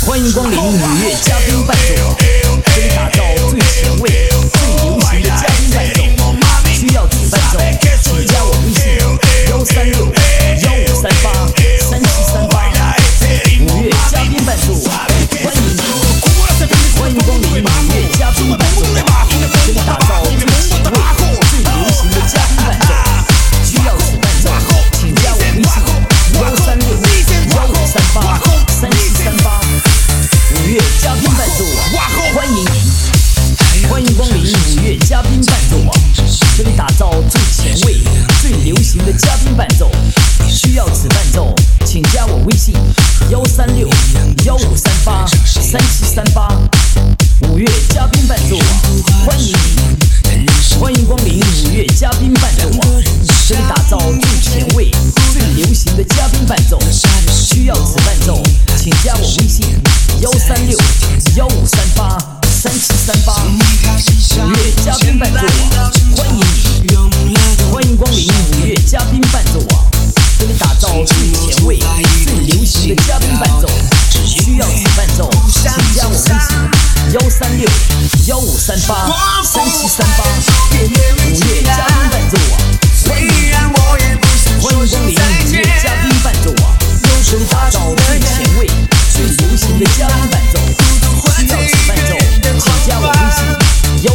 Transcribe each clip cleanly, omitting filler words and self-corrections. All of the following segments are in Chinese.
欢迎光临五月嘉宾伴奏，这里打造最前卫、最流行的嘉宾伴奏。需要主伴奏，请加我微信136-1538-3738。五月嘉宾伴奏，欢迎你！欢迎光临五月嘉宾伴奏，这里打造最前卫、最流行的嘉宾伴奏。需要主伴奏，请加我微信136-1538-3738。五月嘉宾伴奏网，欢迎您！欢迎光临五月嘉宾伴奏网，这里打造最前卫、最流行的嘉宾伴奏。需要此伴奏，请加我微信136-1538-3738。五月嘉宾伴奏网，欢迎您！欢迎光临五月嘉宾伴奏网，这里打造最前卫、最流行的嘉宾伴奏。需要此伴奏，请加我微信136-1538-3738。五月嘉宾伴奏网，欢迎你！欢迎光临五月嘉宾伴奏网，这里打造最前卫、最流行的嘉宾伴奏。需要此伴奏，请加我微信136-1538-3738。五月嘉宾伴奏网，欢迎你！欢迎光临五月嘉宾伴奏网，这里打造最前卫、最流行的嘉宾伴奏。需要此伴奏，请加我微信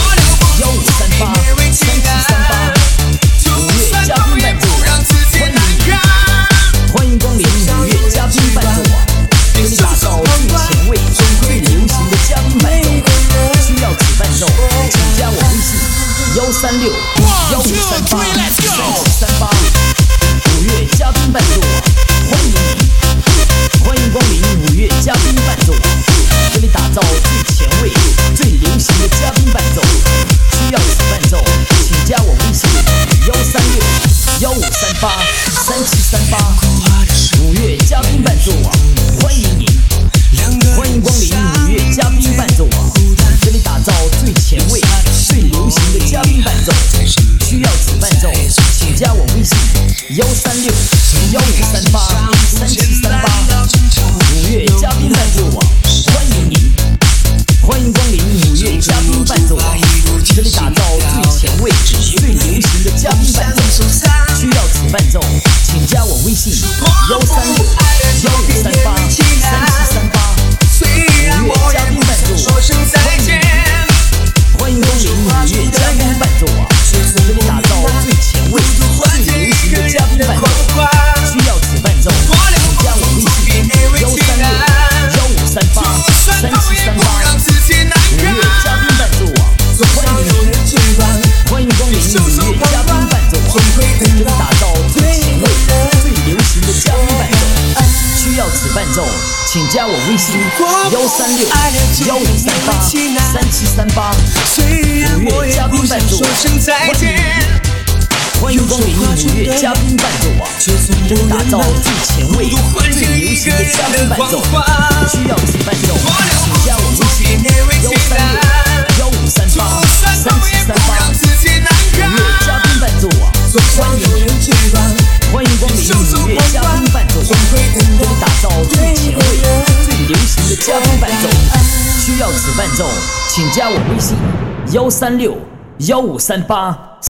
136-1538-3738。五月嘉宾伴奏网，欢迎你！欢迎光临五月嘉宾伴奏网，这里打造最前卫、最流行的嘉宾伴奏。需要此伴奏，请加我微信136-1538-3738。五月嘉宾伴奏网，欢迎你！欢迎光临五月嘉宾伴奏网，这里打造最前卫、最流行的嘉宾伴奏。需要此伴奏，请加我微信136-1538-3738。五月嘉宾伴奏网，欢迎你！欢迎光临五月嘉宾伴奏网，这里打造最前卫、最流行的嘉宾伴奏。需要此伴奏，请加我微信136-1538-3738。五月嘉宾伴奏网，欢迎你！欢迎光临五月嘉宾伴奏网，这里打造最前卫、最流行的嘉宾伴奏。需要此伴奏，请加我微信136-1538-3738。五月嘉宾伴奏网，欢迎你！欢迎光临五月嘉宾伴奏网，这里打造最前卫、最流行的嘉宾伴奏。需要此伴奏，请加我微信136-1538-3738。五月嘉宾伴奏网，欢迎你！欢迎光临五月嘉宾伴奏网，这里打造最前卫、最流行的嘉宾伴奏。需要此伴奏，请加我微信136-1538-3738。五月嘉宾伴奏网，欢迎你！欢迎光临五月嘉宾伴奏网，这里打造最前卫、最流行的嘉宾伴奏。需要此伴奏，请加我微信136-1538-3738。五月嘉宾伴奏网，欢迎你！欢迎光临五月嘉宾伴奏网，这里打造最前卫、最流行的嘉宾伴奏。需要此伴奏，请加我微信136-1538-3738。